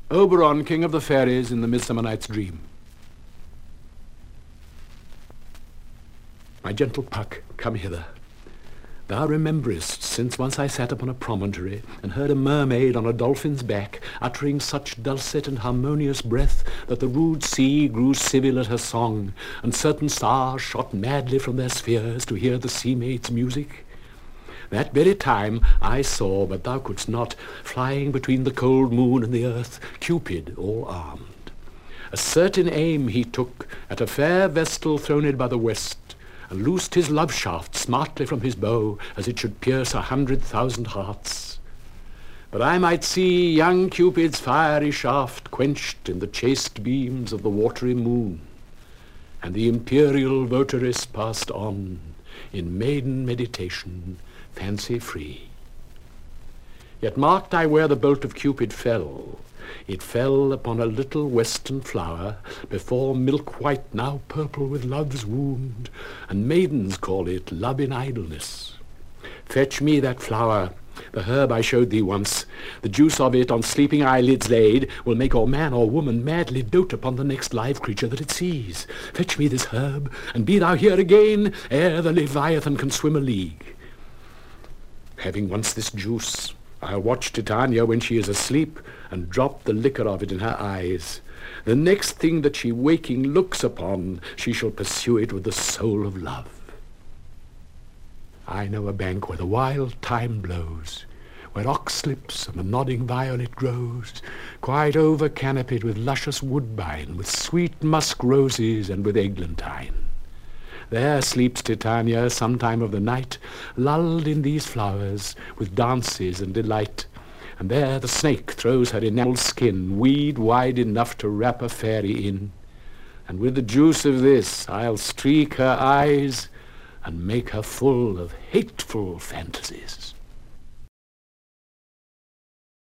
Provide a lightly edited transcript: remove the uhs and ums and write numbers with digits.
Oberon, king of the fairies in the Midsummer Night's Dream. My gentle Puck, come hither. Thou rememberest, since once I sat upon a promontory, and heard a mermaid on a dolphin's back, uttering such dulcet and harmonious breath, that the rude sea grew civil at her song, and certain stars shot madly from their spheres to hear the sea maid's music. That very time I saw, but thou couldst not, flying between the cold moon and the earth, Cupid all armed. A certain aim he took at a fair vestal throned by the west, and loosed his love shaft smartly from his bow, as it should pierce 100,000 hearts. But I might see young Cupid's fiery shaft quenched in the chaste beams of the watery moon, and the imperial votaress passed on in maiden meditation, fancy free. Yet marked I where the bolt of Cupid fell. It fell upon a little western flower, before milk white, now purple with love's wound, and maidens call it love in idleness. Fetch me that flower, the herb I showed thee once. The juice of it, on sleeping eyelids laid, will make or man or woman madly dote upon the next live creature that it sees. Fetch me this herb, and be thou here again, ere the Leviathan can swim a league. Having once this juice, I'll watch Titania when she is asleep, and drop the liquor of it in her eyes. The next thing that she waking looks upon, she shall pursue it with the soul of love. I know a bank where the wild thyme blows, where oxlips and the nodding violet grows, quite over canopied with luscious woodbine, with sweet musk roses, and with eglantine. There sleeps Titania some time of the night, lulled in these flowers, with dances and delight. And there the snake throws her enamelled skin, weed wide enough to wrap a fairy in. And with the juice of this I'll streak her eyes, and make her full of hateful fantasies.